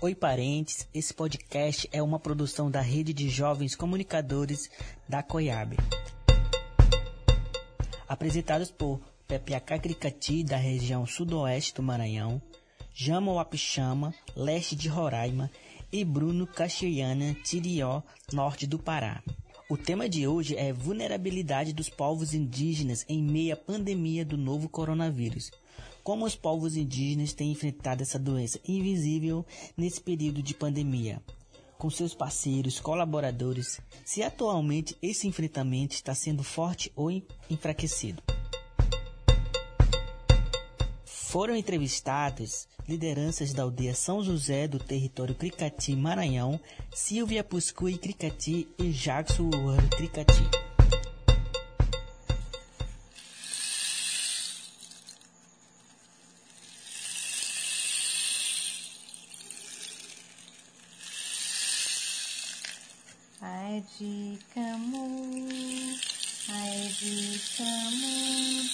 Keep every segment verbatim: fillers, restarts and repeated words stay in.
Oi, parentes, esse podcast é uma produção da Rede de Jovens Comunicadores da COIAB. Apresentados por Pepiacá Cricati, da região sudoeste do Maranhão, Jama Wapixama, leste de Roraima, e Bruno Caxiana Tirió, norte do Pará. O tema de hoje é vulnerabilidade dos povos indígenas em meio à pandemia do novo coronavírus. Como os povos indígenas têm enfrentado essa doença invisível nesse período de pandemia, com seus parceiros, colaboradores, se atualmente esse enfrentamento está sendo forte ou enfraquecido. Foram entrevistados lideranças da aldeia São José do território Cricati, Maranhão, Silvia Puscui Cricati e Jackson Uruano Cricati. Ai de camu, ai de camu,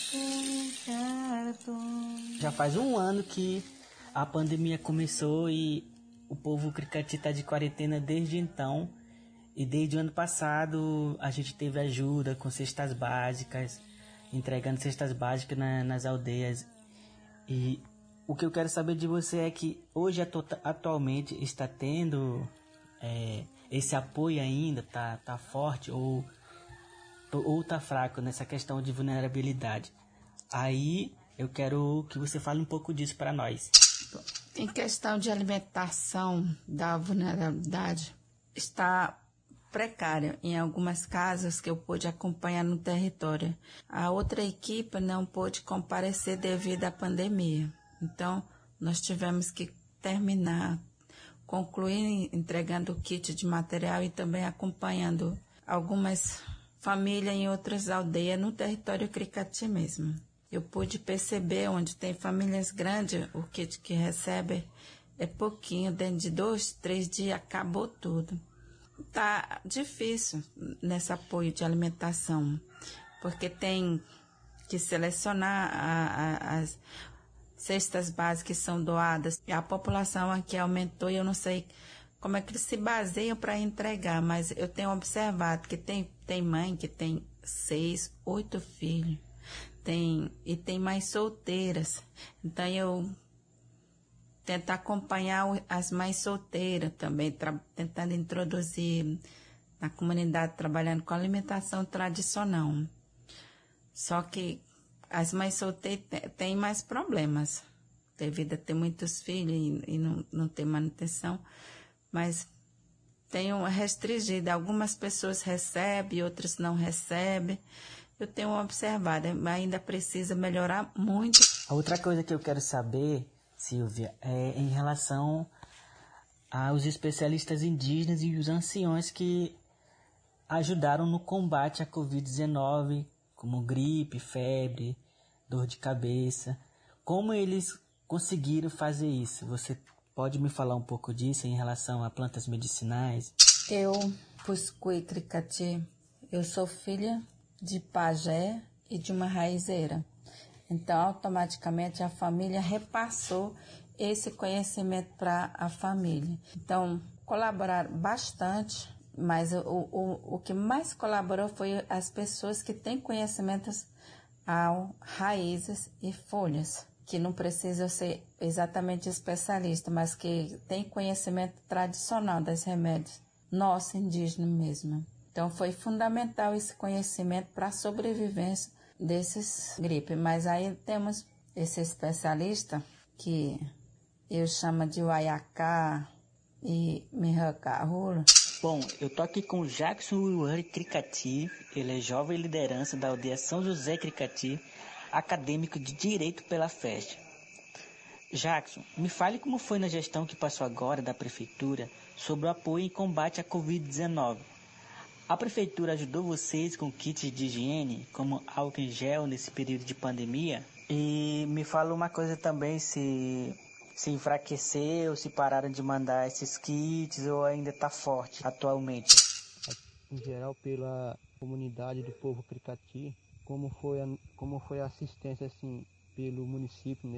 Já faz um ano que a pandemia começou e o povo Cricati está de quarentena desde então. E desde o ano passado a gente teve ajuda com cestas básicas, entregando cestas básicas na, nas aldeias. E o que eu quero saber de você é que hoje atualmente está tendo é, esse apoio ainda, tá, tá forte ou, ou tá fraco nessa questão de vulnerabilidade. Aí eu quero que você fale um pouco disso para nós. Em questão de alimentação da vulnerabilidade, está precária em algumas casas que eu pude acompanhar no território. A outra equipe não pôde comparecer devido à pandemia. Então, nós tivemos que terminar, concluir entregando o kit de material e também acompanhando algumas famílias em outras aldeias no território Cricati mesmo. Eu pude perceber onde tem famílias grandes, o kit que recebe é pouquinho, dentro de dois, três dias acabou tudo. Tá difícil nesse apoio de alimentação, porque tem que selecionar a, a, as cestas básicas que são doadas. A população aqui aumentou e eu não sei como é que eles se baseiam para entregar, mas eu tenho observado que tem, tem mãe que tem seis, oito filhos. Tem, e tem mais solteiras. Então, eu tento acompanhar as mais solteiras também, tra- tentando introduzir na comunidade, trabalhando com alimentação tradicional. Só que as mais solteiras têm mais problemas, devido a ter muitos filhos e, e não, não ter manutenção, mas tenho restringido. Algumas pessoas recebem, outras não recebem. Eu tenho observado, mas ainda precisa melhorar muito. A outra coisa que eu quero saber, Silvia, é em relação aos especialistas indígenas e os anciões que ajudaram no combate à covid dezenove, como gripe, febre, dor de cabeça. Como eles conseguiram fazer isso? Você pode me falar um pouco disso em relação a plantas medicinais? Eu, Puscui Cricati, eu sou filha de pajé e de uma raizeira. Então, automaticamente, a família repassou esse conhecimento para a família. Então, colaboraram bastante, mas o, o, o que mais colaborou foi as pessoas que têm conhecimentos ao raízes e folhas, que não precisam ser exatamente especialista, mas que têm conhecimento tradicional dos remédios, nosso indígena mesmo. Então, foi fundamental esse conhecimento para a sobrevivência desses gripes. Mas aí temos esse especialista que eu chamo de Wayacá e Mihakarula. Bom, eu tô aqui com o Jackson Uruari Cricati. Ele é jovem liderança da aldeia São José Cricati, acadêmico de Direito pela F E S T. Jackson, me fale como foi na gestão que passou agora da Prefeitura sobre o apoio em combate à covid dezenove. A Prefeitura ajudou vocês com kits de higiene, como álcool em gel, nesse período de pandemia? E me fala uma coisa também, se, se enfraqueceu, se pararam de mandar esses kits ou ainda está forte atualmente? Em geral, pela comunidade do povo Cricati, como foi a, como foi a assistência assim, pelo município, né?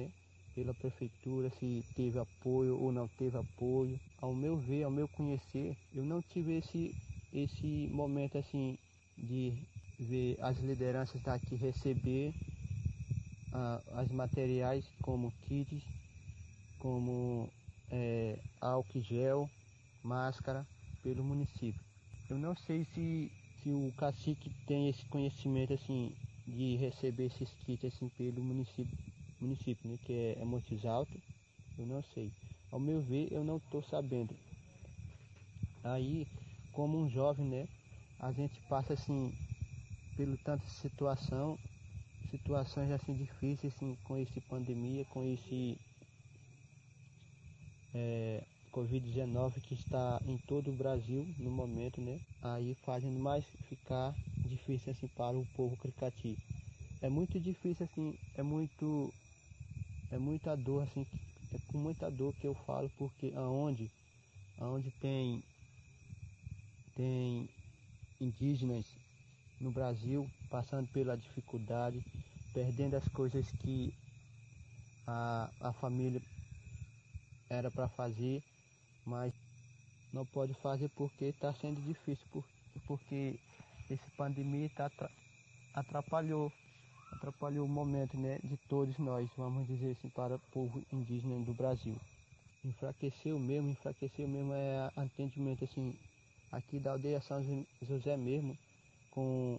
pela prefeitura, se teve apoio ou não teve apoio. Ao meu ver, ao meu conhecer, eu não tive esse, esse momento assim de ver as lideranças daqui receber ah, as materiais como kits, como é, álcool gel, máscara pelo município. Eu não sei se, se o cacique tem esse conhecimento assim de receber esses kits assim pelo município, município né, que é, é Montes Altos, eu não sei. Ao meu ver, eu não estou sabendo. Aí, como um jovem, né, a gente passa assim pelo tanto de situação, situações assim difíceis assim com esse pandemia, com esse é, covid dezenove que está em todo o Brasil no momento, né? Aí fazendo mais ficar difícil assim para o povo cricati. É muito difícil assim, é muito é muita dor assim, é com muita dor que eu falo, porque aonde aonde tem tem indígenas no Brasil passando pela dificuldade, perdendo as coisas que a, a família era para fazer, mas não pode fazer porque está sendo difícil, por, porque esse pandemia tá, atrapalhou, atrapalhou o momento, né, de todos nós, vamos dizer assim, para o povo indígena do Brasil. Enfraqueceu mesmo, enfraqueceu mesmo é atendimento assim, aqui da aldeia São José mesmo, com,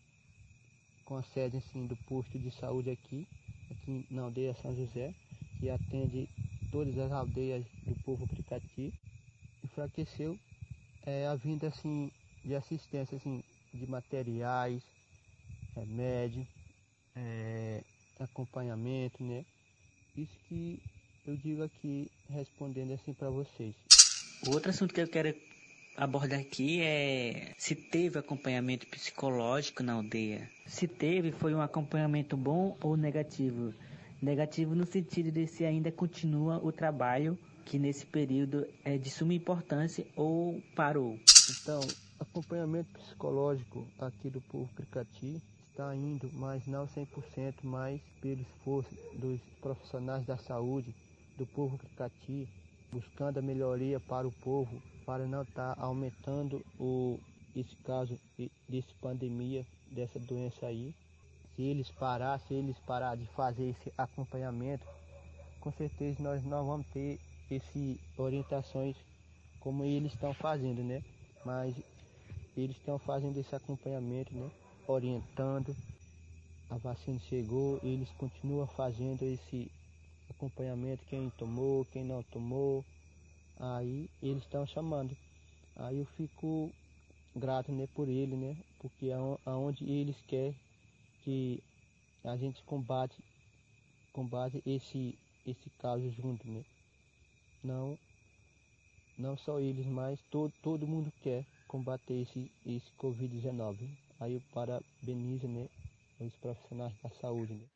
com a sede assim, do posto de saúde aqui, aqui na aldeia São José, que atende todas as aldeias do povo cricati. Enfraqueceu é, a vinda assim, de assistência assim, de materiais, remédio, é, acompanhamento, né? Isso que eu digo aqui respondendo assim para vocês. Outro assunto que eu quero abordar aqui é se teve acompanhamento psicológico na aldeia. Se teve, foi um acompanhamento bom ou negativo? Negativo no sentido de se ainda continua o trabalho que nesse período é de suma importância ou parou. Então, acompanhamento psicológico aqui do povo cricati está indo, mas não cem por cento, mas pelo esforço dos profissionais da saúde, do povo cricati, buscando a melhoria para o povo, para não estar tá aumentando o, esse caso desse pandemia, dessa doença aí. Se eles parar, se eles parar de fazer esse acompanhamento, com certeza nós não vamos ter essas orientações como eles estão fazendo, né? Mas eles estão fazendo esse acompanhamento, né? Orientando. A vacina chegou, eles continuam fazendo esse acompanhamento, quem tomou, quem não tomou. Aí eles estão chamando. Aí eu fico grato, né, por ele, né? Porque aonde eles querem que a gente combate, combate esse, esse caso junto, né? Não, não só eles, mas todo, todo mundo quer combater esse, esse covid dezenove. Aí eu parabenizo, né, os profissionais da saúde, né?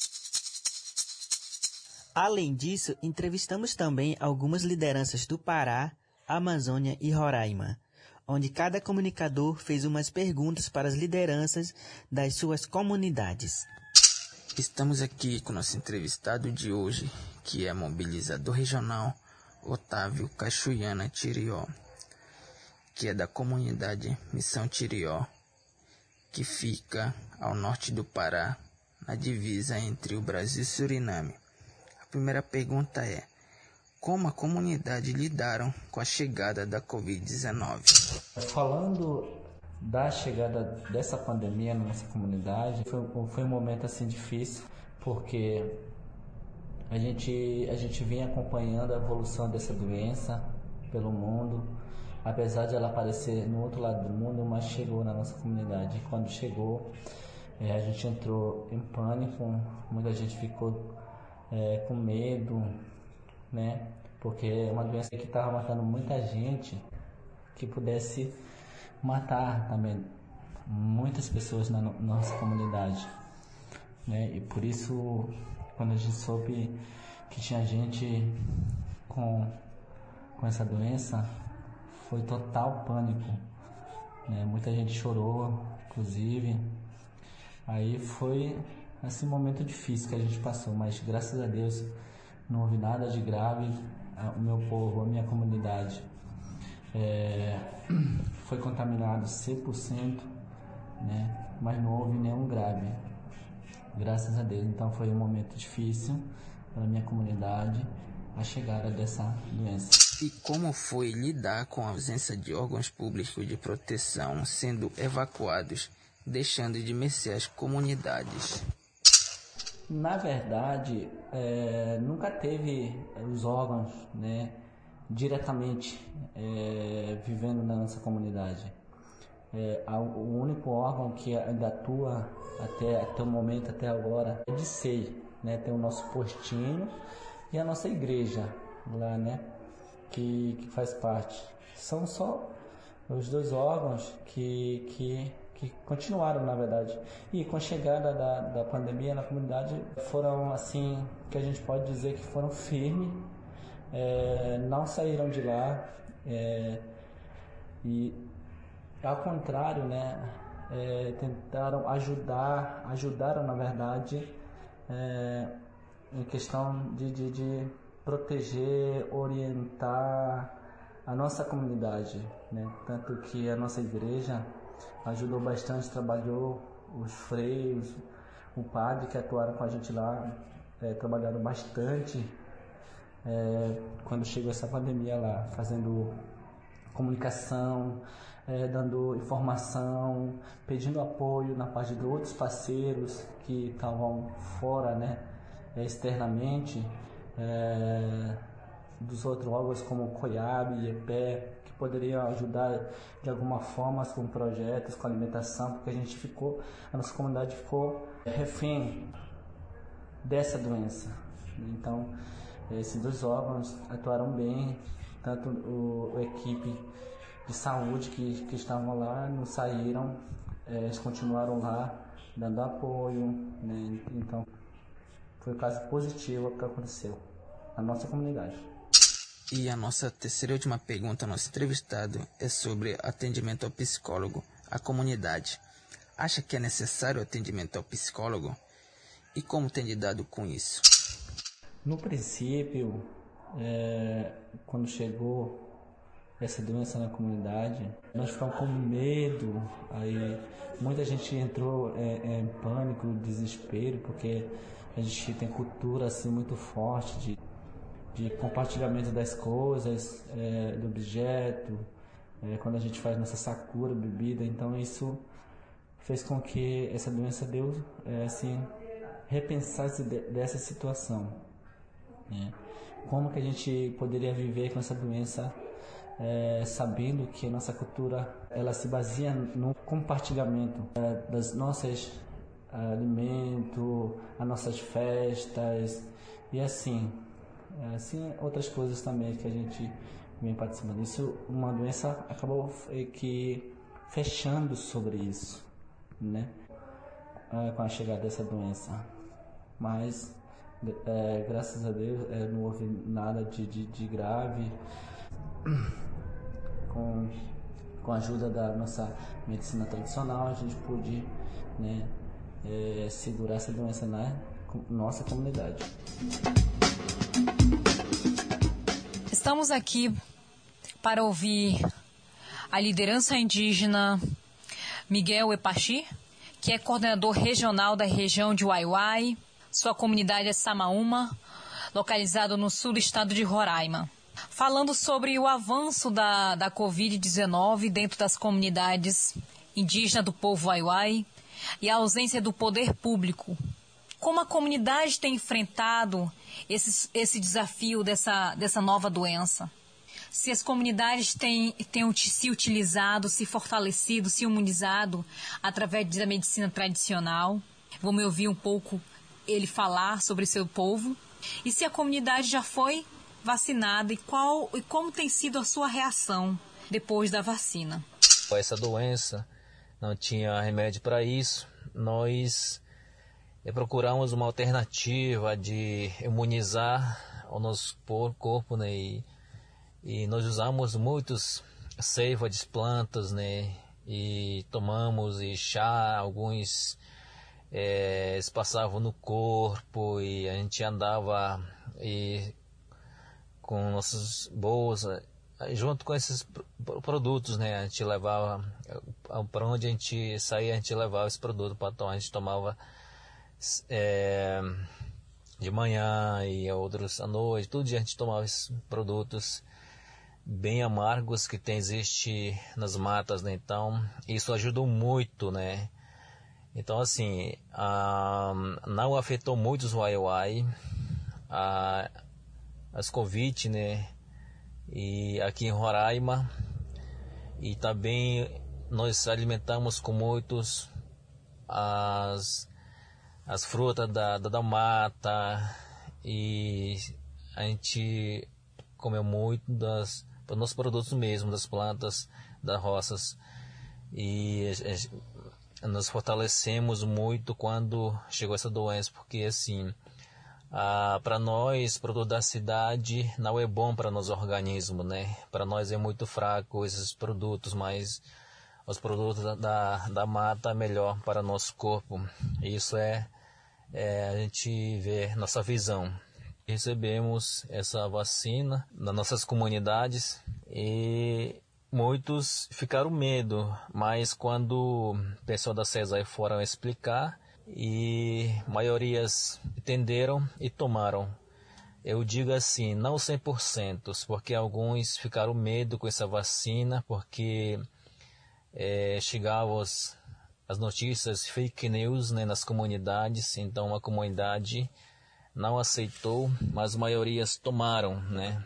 Além disso, entrevistamos também algumas lideranças do Pará, Amazônia e Roraima, onde cada comunicador fez umas perguntas para as lideranças das suas comunidades. Estamos aqui com o nosso entrevistado de hoje, que é mobilizador regional Otávio Cachoiana Tirió, que é da comunidade Missão Tirió, que fica ao norte do Pará, na divisa entre o Brasil e Suriname. A primeira pergunta é: como a comunidade lidaram com a chegada da covid dezenove? Falando da chegada dessa pandemia na nossa comunidade, foi, foi um momento assim difícil, porque a gente, a gente vinha acompanhando a evolução dessa doença pelo mundo, apesar de ela aparecer no outro lado do mundo, mas chegou na nossa comunidade. E quando chegou, é, a gente entrou em pânico, muita gente ficou é, com medo, né? Porque é uma doença que estava matando muita gente, que pudesse matar também muitas pessoas na no, nossa comunidade, né? E por isso, quando a gente soube que tinha gente com, com essa doença, foi total pânico, né? Muita gente chorou, inclusive. Aí foi assim, um momento difícil que a gente passou, mas graças a Deus não houve nada de grave. O meu povo, a minha comunidade é, foi contaminado cem por cento, né? Mas não houve nenhum grave, graças a Deus. Então foi um momento difícil para a minha comunidade, a chegada dessa doença. E como foi lidar com a ausência de órgãos públicos de proteção sendo evacuados, deixando de mercê as comunidades? Na verdade, é, nunca teve os órgãos, né, diretamente é, vivendo na nossa comunidade. É, o único órgão que ainda atua até, até o momento, até agora, é de S E I, né? Tem o nosso postinho e a nossa igreja lá, né, que, que faz parte. São só os dois órgãos que, que, que continuaram, na verdade. E com a chegada da, da pandemia na comunidade, foram assim, que a gente pode dizer que foram firmes, é, não saíram de lá, é, e ao contrário, né, é, tentaram ajudar, ajudaram na verdade, é, em questão de, de, de proteger, orientar a nossa comunidade, né? Tanto que a nossa igreja ajudou bastante, trabalhou os freios, o padre que atuaram com a gente lá, é, trabalharam bastante é, quando chegou essa pandemia lá, fazendo comunicação, é, dando informação, pedindo apoio na parte de outros parceiros que estavam fora, né, externamente, é, dos outros órgãos como o COIAB e EPE, que poderiam ajudar de alguma forma com projetos, com alimentação, porque a gente ficou, a nossa comunidade ficou refém dessa doença. Então, esses dois órgãos atuaram bem, tanto o, a equipe de saúde que, que estavam lá, não saíram, é, eles continuaram lá, dando apoio, né? Então, foi um caso positivo que aconteceu na nossa comunidade. E a nossa terceira e última pergunta ao nosso entrevistado é sobre atendimento ao psicólogo, à comunidade. Acha que é necessário atendimento ao psicólogo? E como tem lidado com isso? No princípio, é, quando chegou essa doença na comunidade, nós ficamos com medo, aí muita gente entrou é, é, em pânico, desespero, porque a gente tem cultura assim muito forte de, de compartilhamento das coisas, é, do objeto, é, quando a gente faz nossa sakura, bebida, então isso fez com que essa doença deu, é, assim, repensasse de, dessa situação, né? Como que a gente poderia viver com essa doença, é, sabendo que a nossa cultura ela se baseia no compartilhamento é, das nossas alimentos, as nossas festas e assim, assim outras coisas também que a gente vem participando. Isso, uma doença acabou que fechando sobre isso, né? É, com a chegada dessa doença, mas é, graças a Deus é, não houve nada de, de, de grave. Com, com a ajuda da nossa medicina tradicional, a gente pôde, né, é, segurar essa doença na nossa comunidade. Estamos aqui para ouvir a liderança indígena Miguel Epachi, que é coordenador regional da região de Uai-Uai. Sua comunidade é Samaúma, localizado no sul do estado de Roraima. Falando sobre o avanço da, da covid dezenove dentro das comunidades indígenas do povo Uai-Uai e a ausência do poder público. Como a comunidade tem enfrentado esse, esse desafio dessa, dessa nova doença? Se as comunidades têm, têm se utilizado, se fortalecido, se imunizado através da medicina tradicional. Vamos ouvir um pouco ele falar sobre seu povo. E se a comunidade já foi vacinada e, qual, e como tem sido a sua reação depois da vacina? Essa doença não tinha remédio para isso. Nós procuramos uma alternativa de imunizar o nosso corpo, né? E, e nós usamos muitos seiva de plantas, né? E tomamos e chá, alguns é, eles passavam no corpo e a gente andava e, com nossas bolsas, junto com esses produtos, né? A gente levava, para onde a gente saía, a gente levava esse produto para tomar. A gente tomava é, de manhã e outros à noite, todo dia a gente tomava esses produtos bem amargos que tem, existe nas matas, né? Então, isso ajudou muito, né? Então, assim, a, não afetou muito os Waiuai, a, as Covid, né? E aqui em Roraima, e também nós alimentamos com muitos as, as frutas da, da, da mata, e a gente comeu muito das, dos nossos produtos mesmo, das plantas, das roças, e nós fortalecemos muito quando chegou essa doença, porque assim, ah, para nós, produto da cidade não é bom para nosso organismo, né? Para nós é muito fraco esses produtos, mas os produtos da, da, da mata é melhor para nosso corpo. Isso é, é a gente vê nossa visão. Recebemos essa vacina nas nossas comunidades e muitos ficaram medo, mas quando o pessoal da CESAI foram explicar, e maiorias entenderam e tomaram. Eu digo assim, não cem por cento, porque alguns ficaram medo com essa vacina, porque é, chegavam as, as notícias fake news, né, nas comunidades, então a comunidade não aceitou, mas maiorias tomaram, né?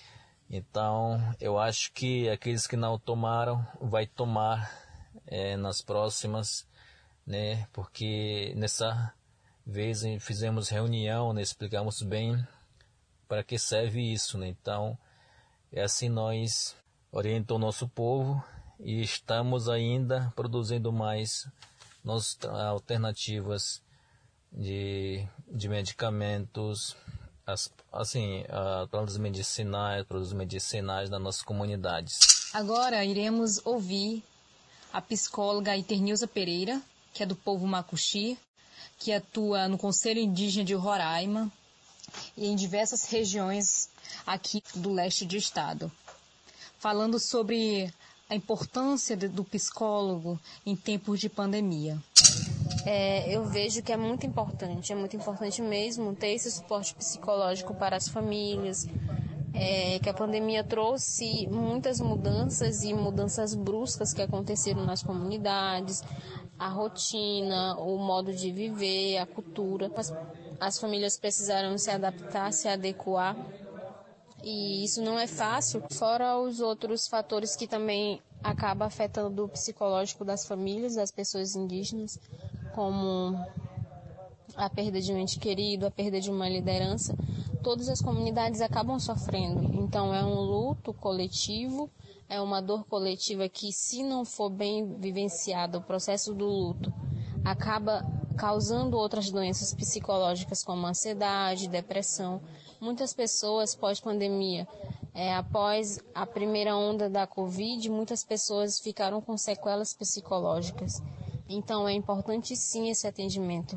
Então, eu acho que aqueles que não tomaram, vai tomar é, nas próximas, né? Porque nessa vez fizemos reunião, né? Explicamos bem para que serve isso, né? Então, é assim nós orientamos o nosso povo e estamos ainda produzindo mais nossas alternativas de, de medicamentos, as, assim, uh, plantas medicinais, produtos medicinais nas nossas comunidades. Agora iremos ouvir a psicóloga Iternilza Pereira, que é do povo Macuxi, que atua no Conselho Indígena de Roraima e em diversas regiões aqui do leste do estado, falando sobre a importância do psicólogo em tempos de pandemia. É, eu vejo que é muito importante, é muito importante mesmo ter esse suporte psicológico para as famílias, é, que a pandemia trouxe muitas mudanças e mudanças bruscas que aconteceram nas comunidades, a rotina, o modo de viver, a cultura. As, as famílias precisaram se adaptar, se adequar, e isso não é fácil, fora os outros fatores que também acabam afetando o psicológico das famílias, das pessoas indígenas, como a perda de um ente querido, a perda de uma liderança. Todas as comunidades acabam sofrendo, então é um luto coletivo, é uma dor coletiva que, se não for bem vivenciado, o processo do luto acaba causando outras doenças psicológicas como ansiedade, depressão. Muitas pessoas pós-pandemia, é, após a primeira onda da Covid, muitas pessoas ficaram com sequelas psicológicas. Então é importante sim esse atendimento.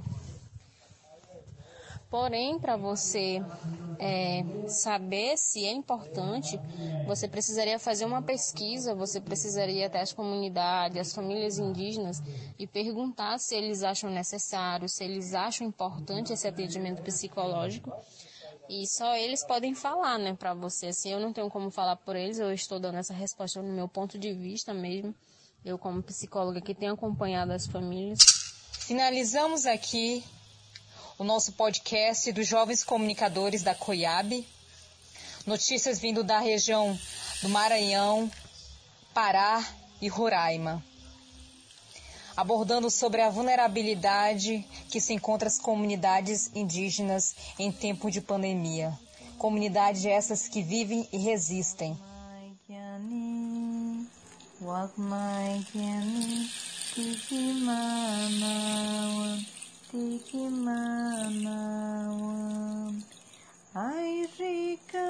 Porém, para você é, saber se é importante, você precisaria fazer uma pesquisa, você precisaria até as comunidades, as famílias indígenas, e perguntar se eles acham necessário, se eles acham importante esse atendimento psicológico. E só eles podem falar, né, para você. Assim, eu não tenho como falar por eles, eu estou dando essa resposta no meu ponto de vista mesmo. Eu, como psicóloga que tenho acompanhado as famílias. Finalizamos aqui o nosso podcast dos Jovens Comunicadores da COIAB. Notícias vindo da região do Maranhão, Pará e Roraima. Abordando sobre a vulnerabilidade que se encontra as comunidades indígenas em tempo de pandemia. Comunidades essas que vivem e resistem. Wakmai kiani tiki manawan tiki manawan ai rica